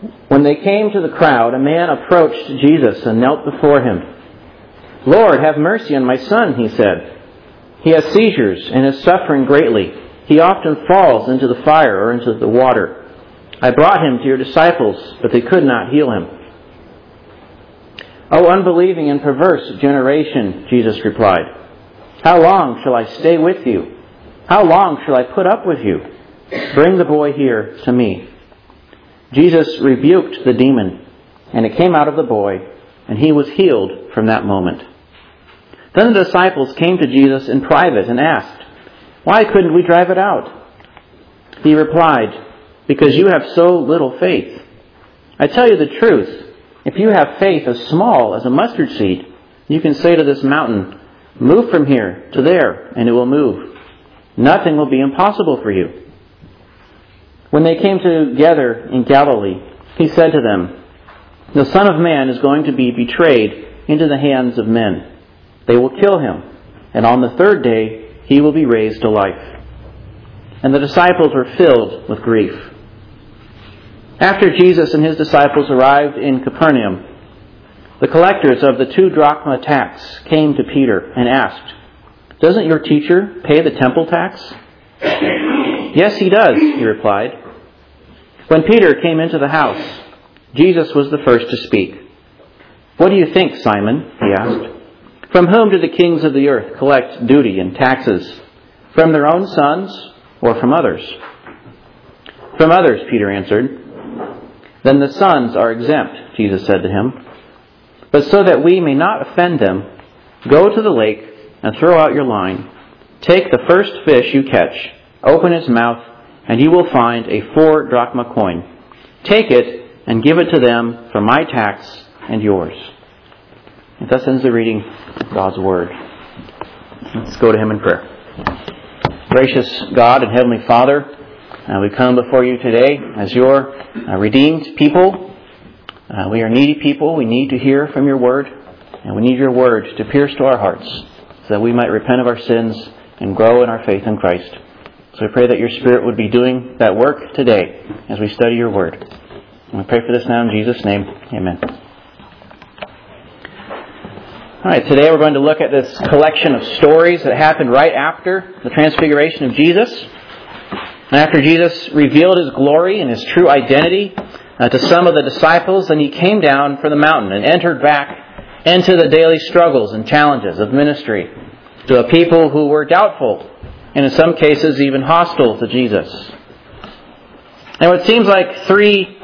When they came to the crowd, a man approached Jesus and knelt before him. "Lord, have mercy on my son," he said. "He has seizures and is suffering greatly. He often falls into the fire or into the water. I brought him to your disciples, but they could not heal him." "O unbelieving and perverse generation," Jesus replied, "how long shall I stay with you? How long shall I put up with you? Bring the boy here to me." Jesus rebuked the demon, and it came out of the boy, and he was healed from that moment. Then the disciples came to Jesus in private and asked, "Why couldn't we drive it out?" He replied, "Because you have so little faith. I tell you the truth, if you have faith as small as a mustard seed, you can say to this mountain, 'Move from here to there,' and it will move. Nothing will be impossible for you." When they came together in Galilee, he said to them, "The Son of Man is going to be betrayed into the hands of men. They will kill him, and on the third day he will be raised to life." And the disciples were filled with grief. After Jesus and his disciples arrived in Capernaum, the collectors of the 2 drachma tax came to Peter and asked, "Doesn't your teacher pay the temple tax?" "Yes, he does," he replied. When Peter came into the house, Jesus was the first to speak. "What do you think, Simon?" he asked. "From whom do the kings of the earth collect duty and taxes? From their own sons or from others?" "From others," Peter answered. "Then the sons are exempt," Jesus said to him. "But so that we may not offend them, go to the lake and throw out your line. Take the first fish you catch, open its mouth, and you will find a 4 drachma coin. Take it and give it to them for my tax and yours." And thus ends the reading of God's Word. Let's go to Him in prayer. Gracious God and Heavenly Father, we come before you today as your redeemed people. We are needy people. We need to hear from your Word, and we need your Word to pierce to our hearts so that we might repent of our sins and grow in our faith in Christ. So we pray that your Spirit would be doing that work today as we study your Word. And we pray for this now in Jesus' name. Amen. All right, today we're going to look at this collection of stories that happened right after the transfiguration of Jesus. And after Jesus revealed his glory and his true identity to some of the disciples, then he came down from the mountain and entered back into the daily struggles and challenges of ministry to a people who were doubtful and in some cases even hostile to Jesus. And what seems like 3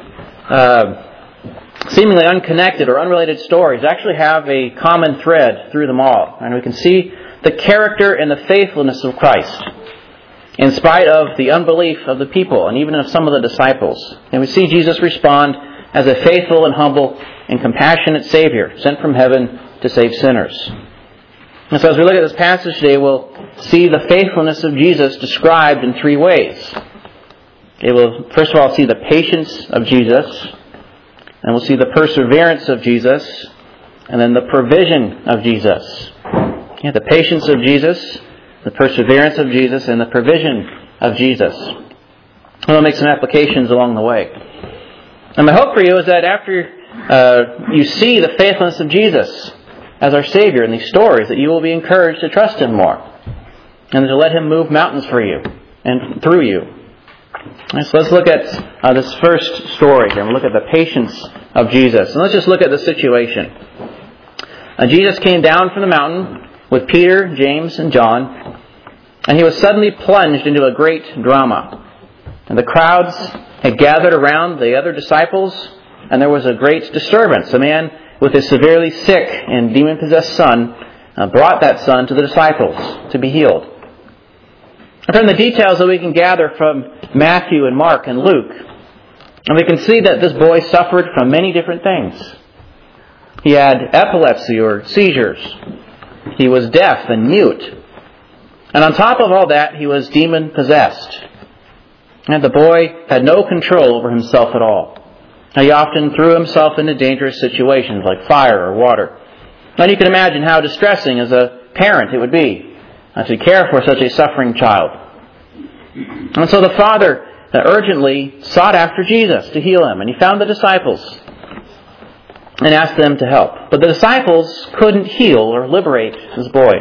seemingly unconnected or unrelated stories actually have a common thread through them all. And we can see the character and the faithfulness of Christ in spite of the unbelief of the people and even of some of the disciples. And we see Jesus respond as a faithful and humble and compassionate Savior sent from heaven to save sinners. And so as we look at this passage today, we'll see the faithfulness of Jesus described in 3 ways. We'll first of all see the patience of Jesus, and we'll see the perseverance of Jesus, and then the provision of Jesus. The patience of Jesus, the perseverance of Jesus, and the provision of Jesus. We'll make some applications along the way. And my hope for you is that after you see the faithfulness of Jesus as our Savior in these stories, that you will be encouraged to trust Him more and to let Him move mountains for you and through you. So let's look at this first story here. We'll look at the patience of Jesus. And let's just look at the situation. Jesus came down from the mountain with Peter, James, and John, and he was suddenly plunged into a great drama. And the crowds had gathered around the other disciples, and there was a great disturbance. A man with a severely sick and demon-possessed son brought that son to the disciples to be healed. And from the details that we can gather from Matthew and Mark and Luke, and we can see that this boy suffered from many different things. He had epilepsy or seizures. He was deaf and mute. And on top of all that, he was demon-possessed. And the boy had no control over himself at all. He often threw himself into dangerous situations like fire or water. And you can imagine how distressing as a parent it would be to care for such a suffering child. And so the father urgently sought after Jesus to heal him. And he found the disciples and asked them to help. But the disciples couldn't heal or liberate this boy.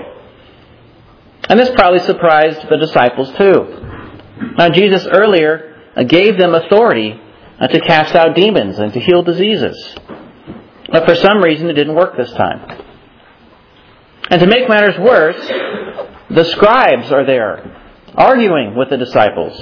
And this probably surprised the disciples too. Now, Jesus earlier gave them authority to cast out demons and to heal diseases. But for some reason it didn't work this time. And to make matters worse, the scribes are there, arguing with the disciples.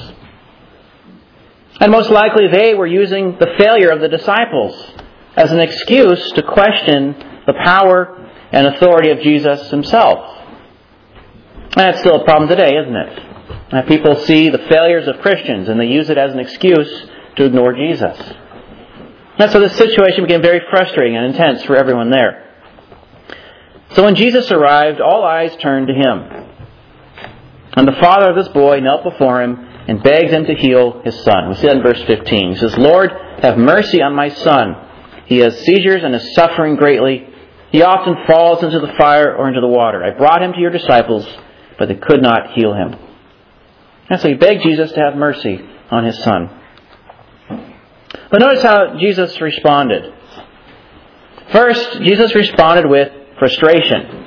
And most likely they were using the failure of the disciples as an excuse to question the power and authority of Jesus himself. And that's still a problem today, isn't it? People see the failures of Christians and they use it as an excuse to ignore Jesus. And so this situation became very frustrating and intense for everyone there. So when Jesus arrived, all eyes turned to him. And the father of this boy knelt before him and begged him to heal his son. We see that in verse 15. He says, "Lord, have mercy on my son. He has seizures and is suffering greatly. He often falls into the fire or into the water. I brought him to your disciples, but they could not heal him." And so he begged Jesus to have mercy on his son. But notice how Jesus responded. First, Jesus responded with frustration.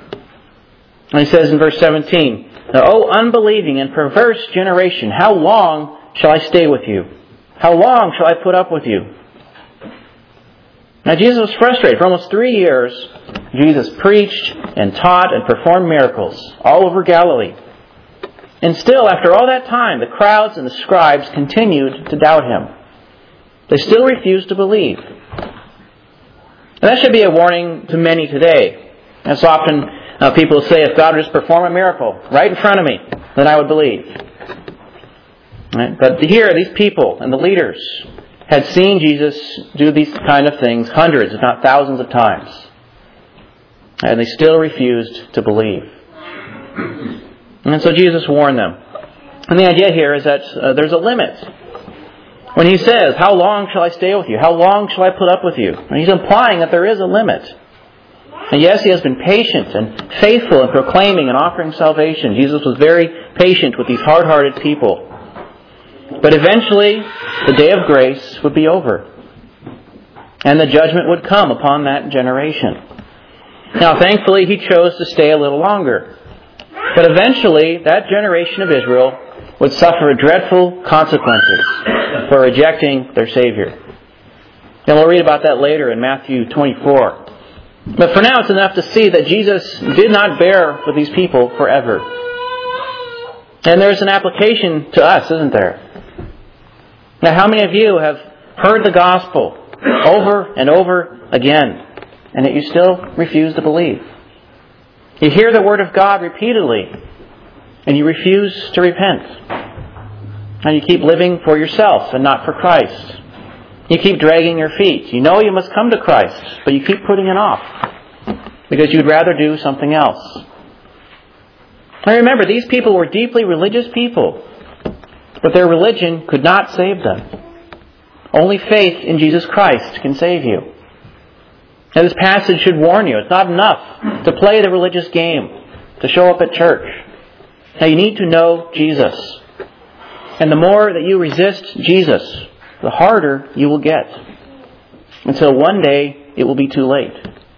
And he says in verse 17, "O unbelieving and perverse generation, how long shall I stay with you? How long shall I put up with you?" Now Jesus was frustrated. For almost 3 years, Jesus preached and taught and performed miracles all over Galilee. And still, after all that time, the crowds and the scribes continued to doubt him. They still refused to believe. And that should be a warning to many today. As often people say, if God would just perform a miracle right in front of me, then I would believe. Right? But here, these people and the leaders had seen Jesus do these kind of things hundreds, if not thousands of times. And they still refused to believe. And so Jesus warned them. And the idea here is that there's a limit. When he says, "How long shall I stay with you? How long shall I put up with you?" And he's implying that there is a limit. And yes, he has been patient and faithful in proclaiming and offering salvation. Jesus was very patient with these hard-hearted people. But eventually, the day of grace would be over. And the judgment would come upon that generation. Now, thankfully, he chose to stay a little longer. But eventually, that generation of Israel would suffer dreadful consequences for rejecting their Savior. And we'll read about that later in Matthew 24. But for now, it's enough to see that Jesus did not bear with these people forever. And there's an application to us, isn't there? Now, how many of you have heard the gospel over and over again, and yet you still refuse to believe? You hear the word of God repeatedly, and you refuse to repent. And you keep living for yourself and not for Christ. You keep dragging your feet. You know you must come to Christ, but you keep putting it off because you'd rather do something else. Now remember, these people were deeply religious people, but their religion could not save them. Only faith in Jesus Christ can save you. Now this passage should warn you, it's not enough to play the religious game, to show up at church. Now you need to know Jesus. And the more that you resist Jesus, the harder you will get. Until one day it will be too late.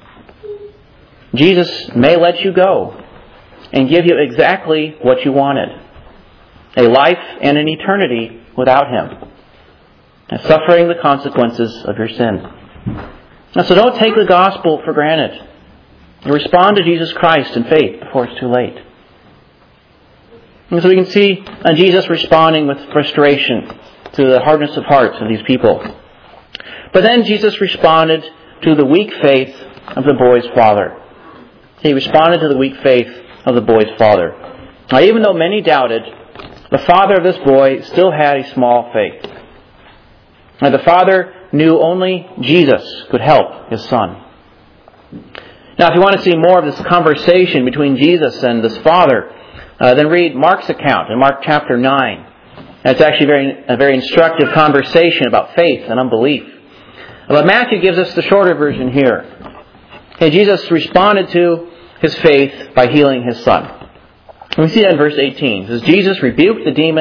Jesus may let you go and give you exactly what you wanted. A life and an eternity without Him. And suffering the consequences of your sin. Now, so don't take the gospel for granted. Respond to Jesus Christ in faith before it's too late. And so we can see Jesus responding with frustration to the hardness of heart of these people. But then Jesus responded to the weak faith of the boy's father. He responded to the weak faith of the boy's father. Now, even though many doubted, the father of this boy still had a small faith. Now, the father knew only Jesus could help his son. Now, if you want to see more of this conversation between Jesus and this father, then read Mark's account in Mark chapter 9. It's actually a very instructive conversation about faith and unbelief. But Matthew gives us the shorter version here. Okay, Jesus responded to his faith by healing his son. And we see that in verse 18. It says, Jesus rebuked the demon,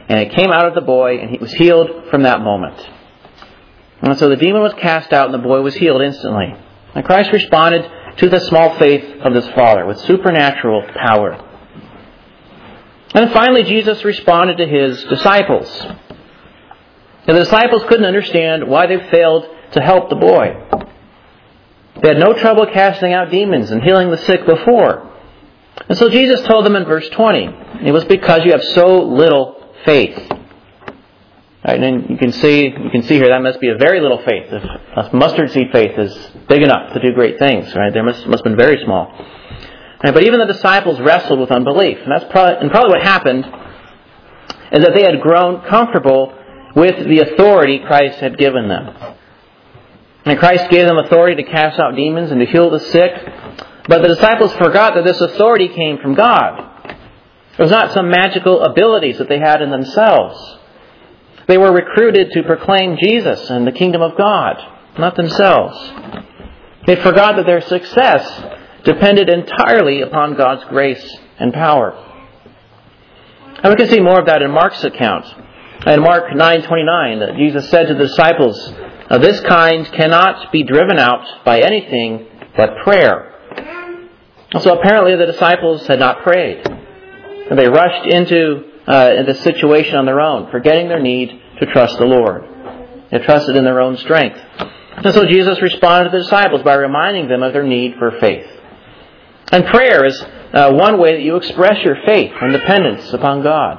and it came out of the boy, and he was healed from that moment. And so the demon was cast out, and the boy was healed instantly. And Christ responded to the small faith of this father with supernatural power. And then finally, Jesus responded to his disciples. And the disciples couldn't understand why they failed to help the boy. They had no trouble casting out demons and healing the sick before. And so Jesus told them in verse 20, it was because you have so little faith. Right, and then you can see here that must be a very little faith. If mustard seed faith is big enough to do great things, right? There must have been very small. Right, but even the disciples wrestled with unbelief, and probably what happened is that they had grown comfortable with the authority Christ had given them. And Christ gave them authority to cast out demons and to heal the sick, but the disciples forgot that this authority came from God. It was not some magical abilities that they had in themselves. They were recruited to proclaim Jesus and the kingdom of God, not themselves. They forgot that their success depended entirely upon God's grace and power. And we can see more of that in Mark's account. In Mark 9:29, that Jesus said to the disciples, "This kind cannot be driven out by anything but prayer." So apparently the disciples had not prayed. And they rushed into the situation on their own, forgetting their need to trust the Lord. They trusted in their own strength. And so Jesus responded to the disciples by reminding them of their need for faith. And prayer is one way that you express your faith and dependence upon God.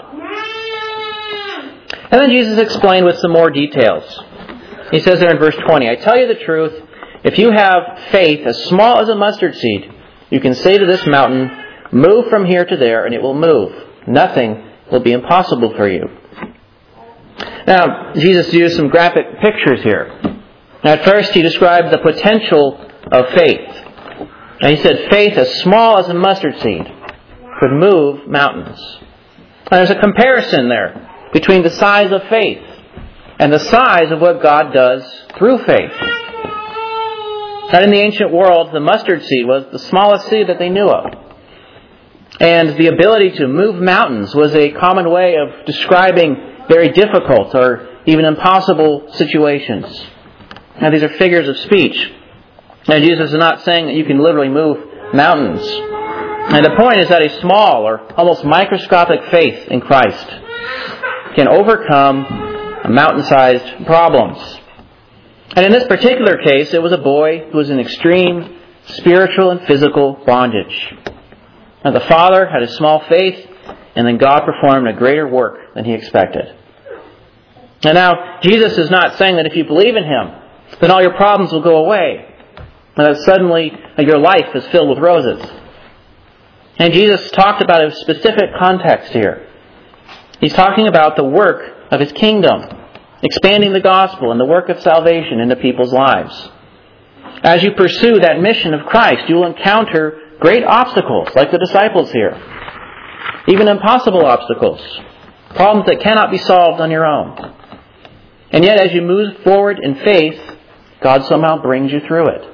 And then Jesus explained with some more details. He says there in verse 20, "I tell you the truth, if you have faith as small as a mustard seed, you can say to this mountain, 'Move from here to there,' and it will move. Nothing will be impossible for you." Now, Jesus used some graphic pictures here. Now, at first, he described the potential of faith. And he said faith as small as a mustard seed could move mountains. And there's a comparison there between the size of faith and the size of what God does through faith. Now, in the ancient world, the mustard seed was the smallest seed that they knew of. And the ability to move mountains was a common way of describing very difficult or even impossible situations. Now, these are figures of speech. Now, Jesus is not saying that you can literally move mountains. And the point is that a small or almost microscopic faith in Christ can overcome mountain-sized problems. And in this particular case, it was a boy who was in extreme spiritual and physical bondage. Now, the father had a small faith, and then God performed a greater work than he expected. And now, Jesus is not saying that if you believe in Him, then all your problems will go away, and that suddenly your life is filled with roses. And Jesus talked about a specific context here. He's talking about the work of His kingdom, expanding the gospel and the work of salvation into people's lives. As you pursue that mission of Christ, you will encounter great obstacles, like the disciples here. Even impossible obstacles. Problems that cannot be solved on your own. And yet, as you move forward in faith, God somehow brings you through it.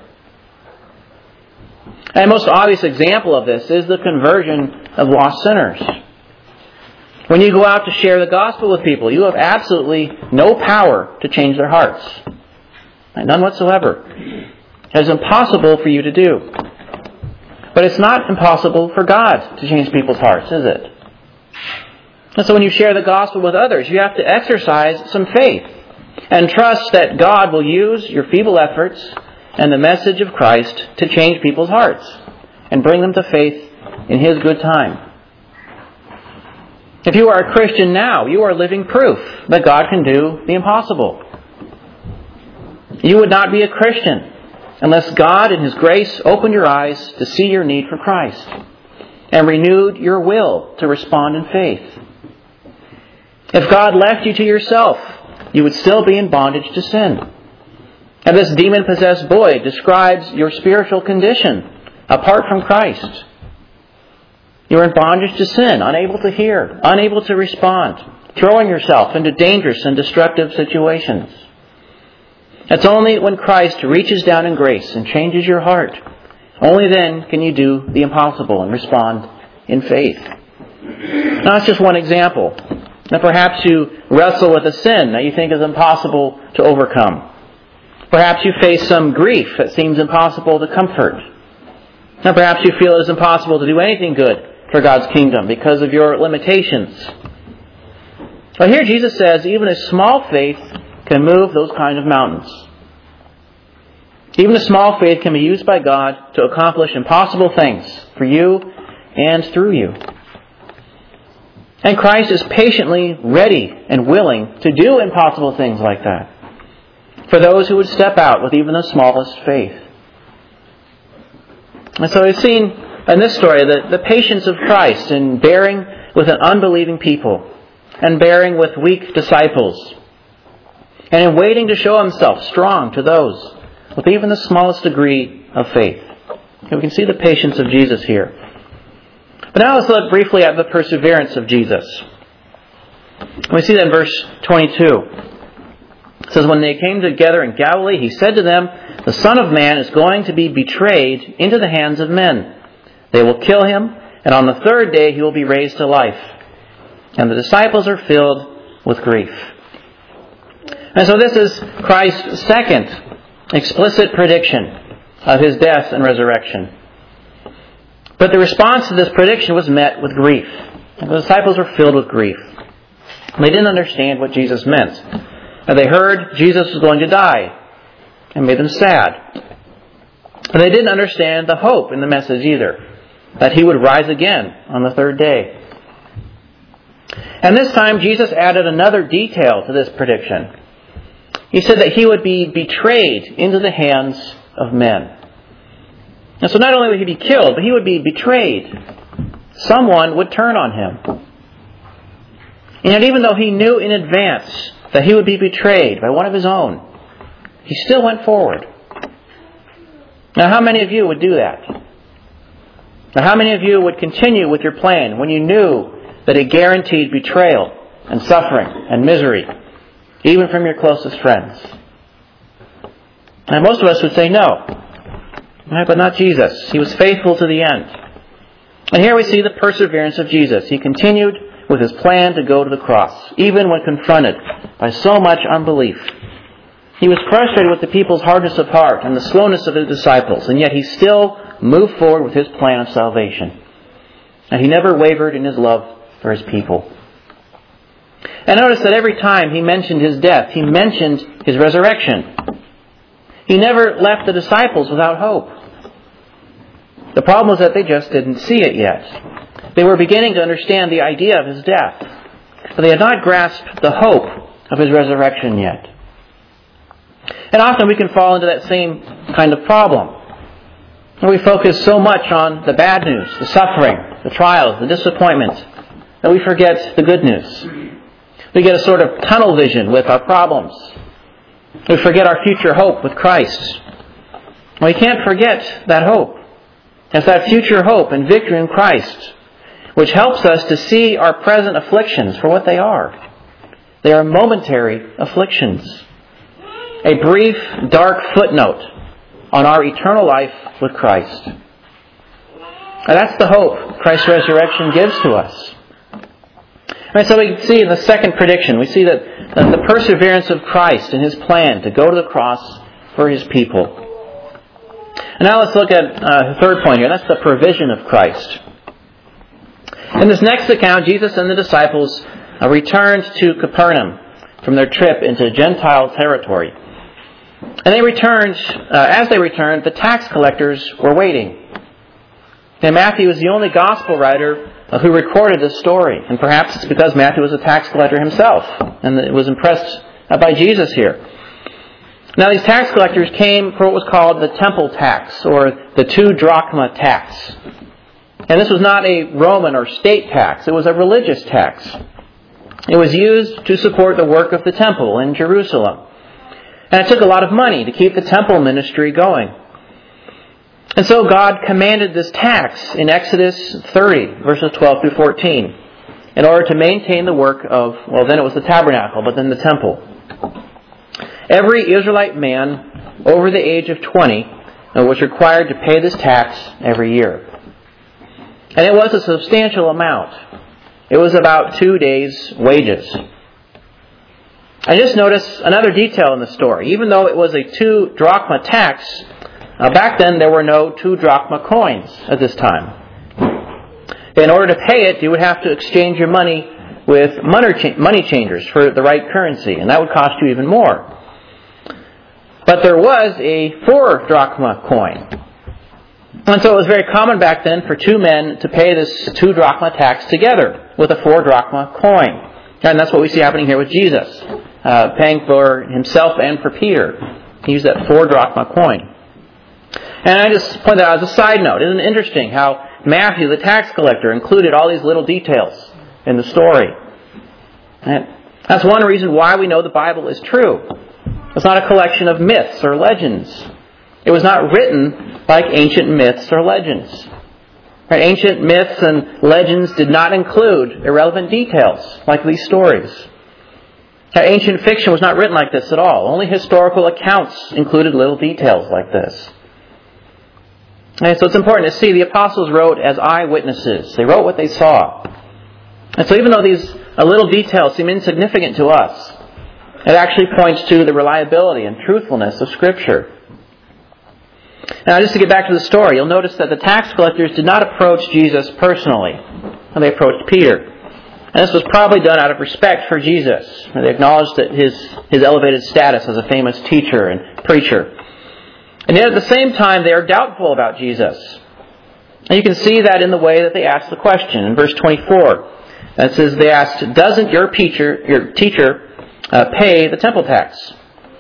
And the most obvious example of this is the conversion of lost sinners. When you go out to share the gospel with people, you have absolutely no power to change their hearts. None whatsoever. It is impossible for you to do. But it's not impossible for God to change people's hearts, is it? And so when you share the gospel with others, you have to exercise some faith and trust that God will use your feeble efforts and the message of Christ to change people's hearts and bring them to faith in His good time. If you are a Christian now, you are living proof that God can do the impossible. You would not be a Christian unless God in His grace opened your eyes to see your need for Christ and renewed your will to respond in faith. If God left you to yourself, you would still be in bondage to sin. And this demon-possessed boy describes your spiritual condition apart from Christ. You're in bondage to sin, unable to hear, unable to respond, throwing yourself into dangerous and destructive situations. It's only when Christ reaches down in grace and changes your heart, only then can you do the impossible and respond in faith. Now, that's just one example. And perhaps you wrestle with a sin that you think is impossible to overcome. Perhaps you face some grief that seems impossible to comfort. And perhaps you feel it is impossible to do anything good for God's kingdom because of your limitations. But here Jesus says even a small faith can move those kind of mountains. Even a small faith can be used by God to accomplish impossible things for you and through you. And Christ is patiently ready and willing to do impossible things like that for those who would step out with even the smallest faith. And so we've seen in this story the patience of Christ in bearing with an unbelieving people and bearing with weak disciples, and in waiting to show himself strong to those with even the smallest degree of faith. And we can see the patience of Jesus here. But now let's look briefly at the perseverance of Jesus. We see that in verse 22. It says, when they came together in Galilee, he said to them, the Son of Man is going to be betrayed into the hands of men. They will kill him, and on the third day he will be raised to life. And the disciples are filled with grief. And so this is Christ's second explicit prediction of his death and resurrection. But the response to this prediction was met with grief. And the disciples were filled with grief. They didn't understand what Jesus meant. And they heard Jesus was going to die. And made them sad. And they didn't understand the hope in the message either. That he would rise again on the third day. And this time Jesus added another detail to this prediction. He said that he would be betrayed into the hands of men. And so not only would he be killed, but he would be betrayed. Someone would turn on him. And even though he knew in advance that he would be betrayed by one of his own, he still went forward. Now, how many of you would do that? Now, how many of you would continue with your plan when you knew that it guaranteed betrayal and suffering and misery, even from your closest friends? And most of us would say no. Right, but not Jesus. He was faithful to the end. And here we see the perseverance of Jesus. He continued with his plan to go to the cross, even when confronted by so much unbelief. He was frustrated with the people's hardness of heart and the slowness of his disciples, and yet he still moved forward with his plan of salvation. And he never wavered in his love for his people. And notice that every time he mentioned his death, he mentioned his resurrection. He never left the disciples without hope. The problem was that they just didn't see it yet. They were beginning to understand the idea of his death, but they had not grasped the hope of his resurrection yet. And often we can fall into that same kind of problem. We focus so much on the bad news, the suffering, the trials, the disappointment, that we forget the good news. We get a sort of tunnel vision with our problems. We forget our future hope with Christ. We can't forget that hope. It's that future hope and victory in Christ which helps us to see our present afflictions for what they are. They are momentary afflictions. A brief, dark footnote on our eternal life with Christ. And that's the hope Christ's resurrection gives to us. And so we see in the second prediction, we see that the perseverance of Christ in his plan to go to the cross for his people. And now let's look at the third point here. That's the provision of Christ. In this next account, Jesus and the disciples returned to Capernaum from their trip into Gentile territory. And they returned, as they returned, the tax collectors were waiting. And Matthew is the only gospel writer who recorded this story. And perhaps it's because Matthew was a tax collector himself and was impressed by Jesus here. Now these tax collectors came for what was called the temple tax, or the 2 drachma tax. And this was not a Roman or state tax. It was a religious tax. It was used to support the work of the temple in Jerusalem. And it took a lot of money to keep the temple ministry going. And so God commanded this tax in Exodus 30, verses 12 through 14, in order to maintain the work of, well, then it was the tabernacle, but then the temple. Every Israelite man over the age of 20 was required to pay this tax every year. And it was a substantial amount. It was about 2 days' wages. I just noticed another detail in the story. Even though it was a 2 drachma tax, back then there were no 2 drachma coins at this time. In order to pay it, you would have to exchange your money with money changers for the right currency, and that would cost you even more. But there was a 4 drachma coin. And so it was very common back then for 2 men to pay this 2 drachma tax together with a 4 drachma coin. And that's what we see happening here with Jesus, paying for himself and for Peter. He used that 4 drachma coin. And I just point that out as a side note. Isn't it interesting how Matthew, the tax collector, included all these little details in the story? And that's one reason why we know the Bible is true. It's not a collection of myths or legends. It was not written like ancient myths or legends. Right? Ancient myths and legends did not include irrelevant details like these stories. Ancient fiction was not written like this at all. Only historical accounts included little details like this. And so it's important to see the apostles wrote as eyewitnesses. They wrote what they saw. And so even though these little details seem insignificant to us, it actually points to the reliability and truthfulness of Scripture. Now, just to get back to the story, you'll notice that the tax collectors did not approach Jesus personally. They approached Peter. And this was probably done out of respect for Jesus. They acknowledged that his elevated status as a famous teacher and preacher. And yet at the same time, they are doubtful about Jesus. And you can see that in the way that they ask the question. In verse 24, it says they asked, "Doesn't your teacher pay the temple tax?"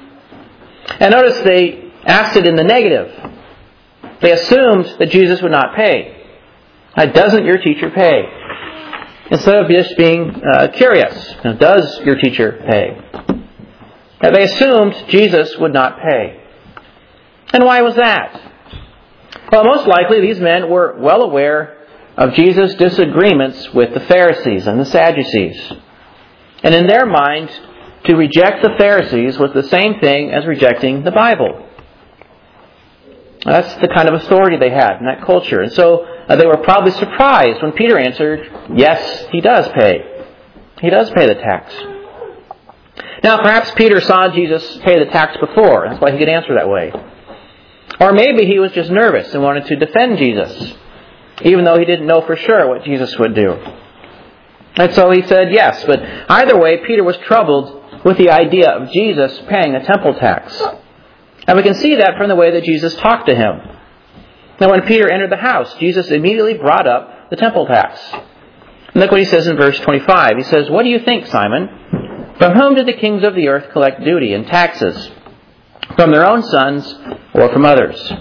And notice they asked it in the negative. They assumed that Jesus would not pay. Doesn't your teacher pay? Instead of just being curious. Does your teacher pay? They assumed Jesus would not pay. And why was that? Well, most likely these men were well aware of Jesus' disagreements with the Pharisees and the Sadducees. And in their mind, to reject the Pharisees was the same thing as rejecting the Bible. That's the kind of authority they had in that culture. And so they were probably surprised when Peter answered, yes, he does pay. He does pay the tax. Now, perhaps Peter saw Jesus pay the tax before. That's why he could answer that way. Or maybe he was just nervous and wanted to defend Jesus, even though he didn't know for sure what Jesus would do. And so he said yes. But either way, Peter was troubled with the idea of Jesus paying a temple tax. And we can see that from the way that Jesus talked to him. Now, when Peter entered the house, Jesus immediately brought up the temple tax. And look what he says in verse 25. He says, "What do you think, Simon? From whom did the kings of the earth collect duty and taxes? From their own sons or from others?"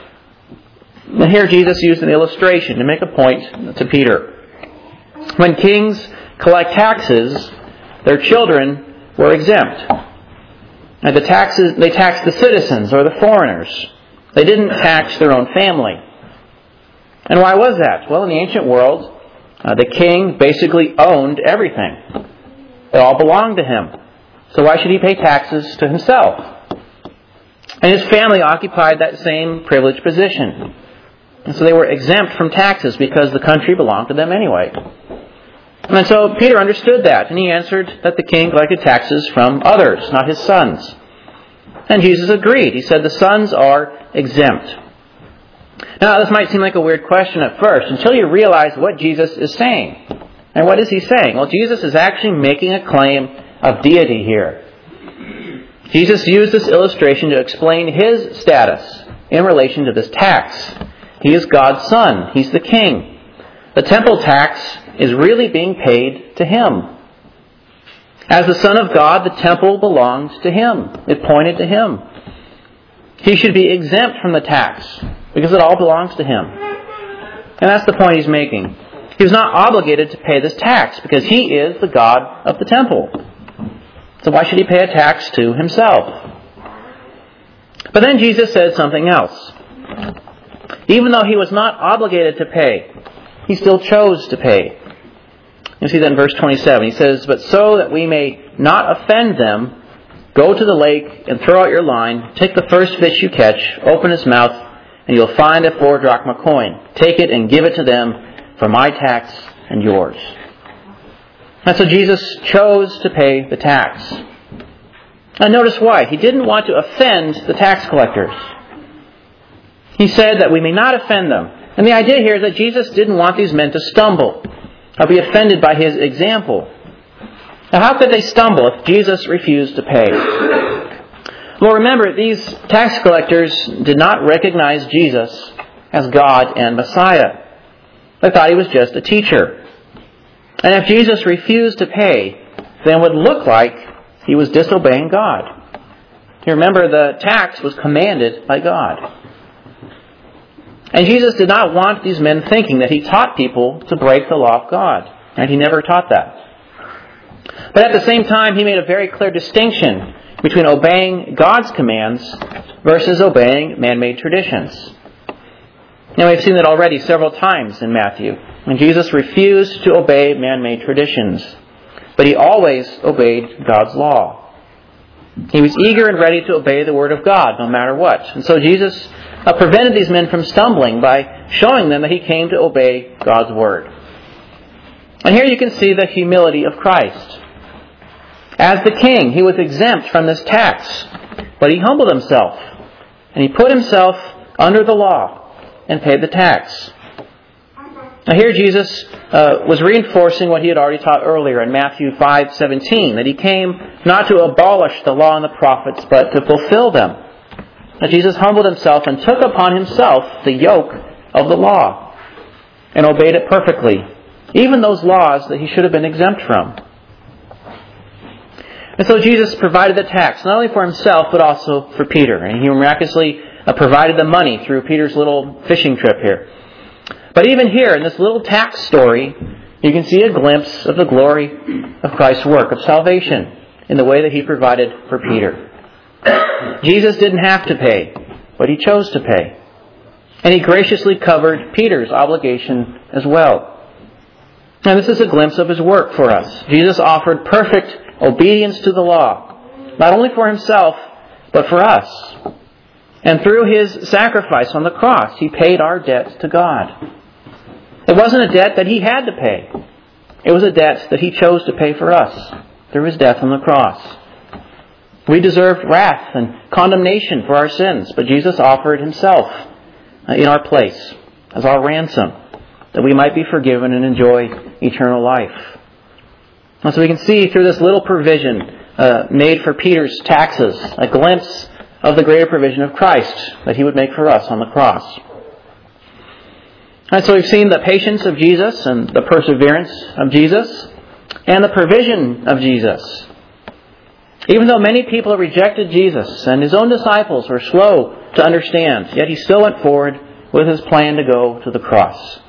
And here Jesus used an illustration to make a point to Peter. When kings collect taxes, their children were exempt. And they taxed the citizens or the foreigners. They didn't tax their own family. And why was that? Well, in the ancient world, the king basically owned everything. It all belonged to him. So why should he pay taxes to himself? And his family occupied that same privileged position. And so they were exempt from taxes because the country belonged to them anyway. And so Peter understood that, and he answered that the king collected taxes from others, not his sons. And Jesus agreed. He said the sons are exempt. Now, this might seem like a weird question at first, until you realize what Jesus is saying. And what is he saying? Well, Jesus is actually making a claim of deity here. Jesus used this illustration to explain his status in relation to this tax. He is God's son. He's the king. The temple tax is really being paid to him. As the Son of God, the temple belonged to him. It pointed to him. He should be exempt from the tax because it all belongs to him. And that's the point he's making. He was not obligated to pay this tax because he is the God of the temple. So why should he pay a tax to himself? But then Jesus said something else. Even though he was not obligated to pay, he still chose to pay. You see that in verse 27. He says, "But so that we may not offend them, go to the lake and throw out your line. Take the first fish you catch, open its mouth, and you'll find a 4 drachma coin. Take it and give it to them for my tax and yours." And so Jesus chose to pay the tax. And notice why. He didn't want to offend the tax collectors. He said that we may not offend them. And the idea here is that Jesus didn't want these men to stumble or be offended by his example. Now, how could they stumble if Jesus refused to pay? Well, remember, these tax collectors did not recognize Jesus as God and Messiah. They thought he was just a teacher. And if Jesus refused to pay, then it would look like he was disobeying God. You remember, the tax was commanded by God. And Jesus did not want these men thinking that he taught people to break the law of God. And he never taught that. But at the same time, he made a very clear distinction between obeying God's commands versus obeying man-made traditions. Now, we've seen that already several times in Matthew. And Jesus refused to obey man-made traditions, but he always obeyed God's law. He was eager and ready to obey the Word of God, no matter what. And so Jesus prevented these men from stumbling by showing them that he came to obey God's Word. And here you can see the humility of Christ. As the king, he was exempt from this tax, but he humbled himself, and he put himself under the law and paid the tax. Now here Jesus was reinforcing what he had already taught earlier in Matthew 5:17, that he came not to abolish the law and the prophets, but to fulfill them. Now Jesus humbled himself and took upon himself the yoke of the law and obeyed it perfectly, even those laws that he should have been exempt from. And so Jesus provided the tax, not only for himself, but also for Peter. And he miraculously provided the money through Peter's little fishing trip here. But even here, in this little tax story, you can see a glimpse of the glory of Christ's work of salvation in the way that he provided for Peter. Jesus didn't have to pay, but he chose to pay. And he graciously covered Peter's obligation as well. Now, this is a glimpse of his work for us. Jesus offered perfect obedience to the law, not only for himself, but for us. And through his sacrifice on the cross, he paid our debt to God. It wasn't a debt that he had to pay. It was a debt that he chose to pay for us through his death on the cross. We deserved wrath and condemnation for our sins, but Jesus offered himself in our place as our ransom, that we might be forgiven and enjoy eternal life. And so we can see through this little provision made for Peter's taxes, a glimpse of the greater provision of Christ that he would make for us on the cross. And so we've seen the patience of Jesus and the perseverance of Jesus and the provision of Jesus. Even though many people rejected Jesus and his own disciples were slow to understand, yet he still went forward with his plan to go to the cross.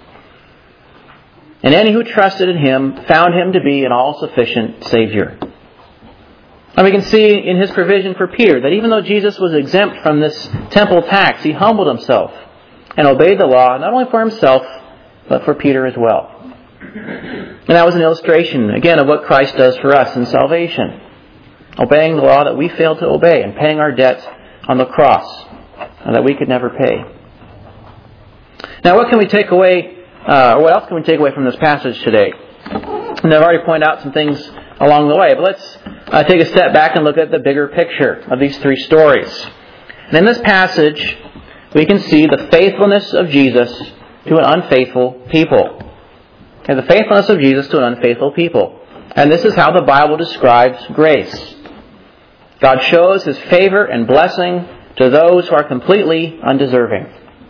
And any who trusted in him found him to be an all-sufficient Savior. And we can see in his provision for Peter that even though Jesus was exempt from this temple tax, he humbled himself and obeyed the law, not only for himself, but for Peter as well. And that was an illustration, again, of what Christ does for us in salvation. Obeying the law that we failed to obey and paying our debt on the cross that we could never pay. Now, what can we take away, or what else can we take away from this passage today? And I've already pointed out some things along the way, but let's take a step back and look at the bigger picture of these three stories. And in this passage, we can see the faithfulness of Jesus to an unfaithful people. Okay, the faithfulness of Jesus to an unfaithful people. And this is how the Bible describes grace. God shows his favor and blessing to those who are completely undeserving.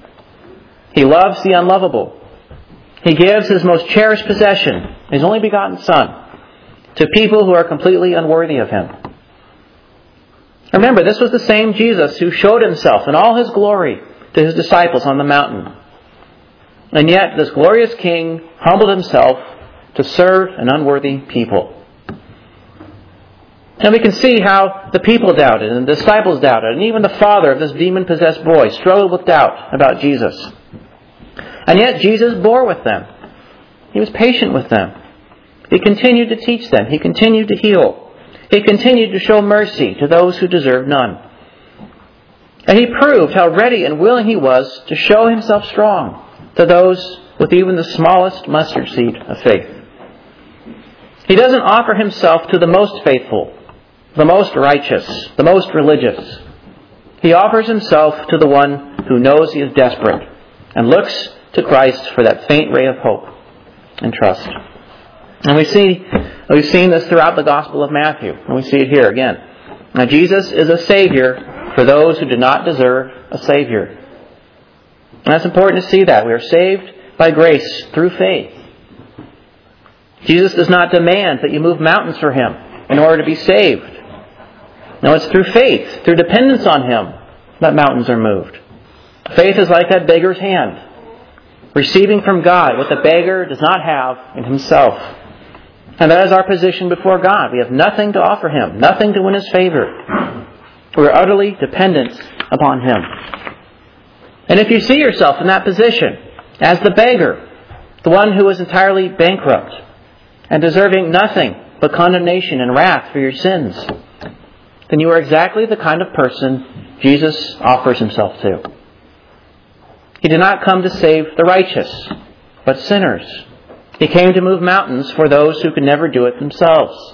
He loves the unlovable. He gives his most cherished possession, his only begotten Son, to people who are completely unworthy of him. Remember, this was the same Jesus who showed himself in all his glory to his disciples on the mountain. And yet, this glorious King humbled himself to serve an unworthy people. And we can see how the people doubted, and the disciples doubted, and even the father of this demon-possessed boy struggled with doubt about Jesus. And yet, Jesus bore with them. He was patient with them. He continued to teach them. He continued to heal. He continued to show mercy to those who deserved none. And he proved how ready and willing he was to show himself strong to those with even the smallest mustard seed of faith. He doesn't offer himself to the most faithful, the most righteous, the most religious. He offers himself to the one who knows he is desperate and looks to Christ for that faint ray of hope and trust. And we've seen this throughout the Gospel of Matthew, and we see it here again. Now, Jesus is a Savior for those who do not deserve a Savior. And that's important to see that. We are saved by grace through faith. Jesus does not demand that you move mountains for Him in order to be saved. No, it's through faith, through dependence on Him, that mountains are moved. Faith is like that beggar's hand, receiving from God what the beggar does not have in himself. And that is our position before God. We have nothing to offer Him, nothing to win His favor. We are utterly dependent upon Him. And if you see yourself in that position, as the beggar, the one who is entirely bankrupt and deserving nothing but condemnation and wrath for your sins, then you are exactly the kind of person Jesus offers Himself to. He did not come to save the righteous, but sinners. He came to move mountains for those who could never do it themselves.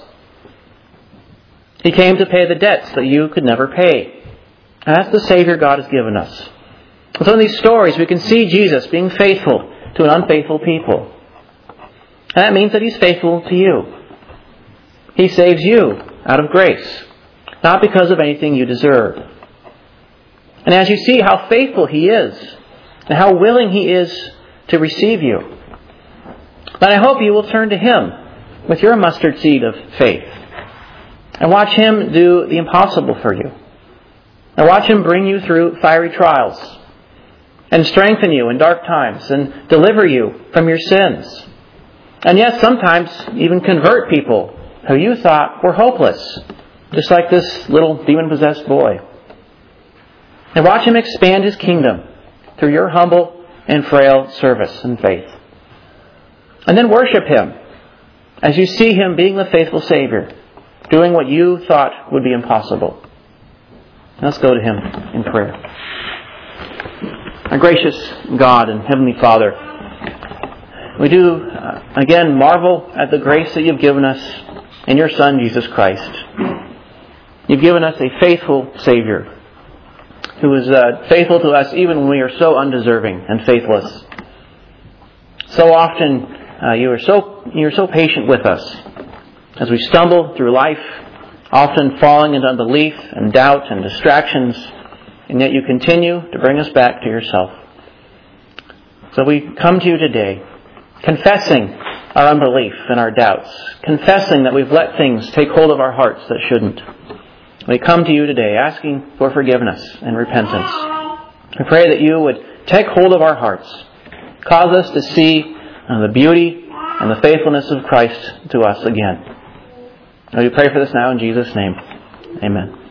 He came to pay the debts that you could never pay. And that's the Savior God has given us. So in these stories, we can see Jesus being faithful to an unfaithful people. And that means that He's faithful to you. He saves you out of grace, not because of anything you deserve. And as you see how faithful He is, and how willing He is to receive you, then I hope you will turn to Him with your mustard seed of faith and watch Him do the impossible for you. And watch Him bring you through fiery trials and strengthen you in dark times and deliver you from your sins. And yes, sometimes even convert people who you thought were hopeless, just like this little demon-possessed boy. And watch Him expand His kingdom through your humble and frail service and faith. And then worship Him as you see Him being the faithful Savior, doing what you thought would be impossible. Let's go to Him in prayer. Our gracious God and Heavenly Father, we do again marvel at the grace that You've given us in Your Son, Jesus Christ. You've given us a faithful Savior who is faithful to us even when we are so undeserving and faithless. So often You're so patient with us as we stumble through life, often falling into unbelief and doubt and distractions, and yet You continue to bring us back to Yourself. So we come to You today, confessing our unbelief and our doubts, confessing that we've let things take hold of our hearts that shouldn't. We come to You today asking for forgiveness and repentance. We pray that You would take hold of our hearts, cause us to see the beauty and the faithfulness of Christ to us again. And we pray for this now in Jesus' name. Amen.